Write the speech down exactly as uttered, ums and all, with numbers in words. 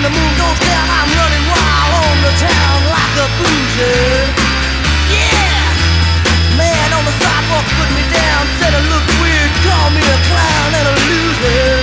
in the moon goes down, I'm running wild on the town like a boozer. Yeah! Man on the sidewalk put me down, said I look weird, called me a clown and a loser.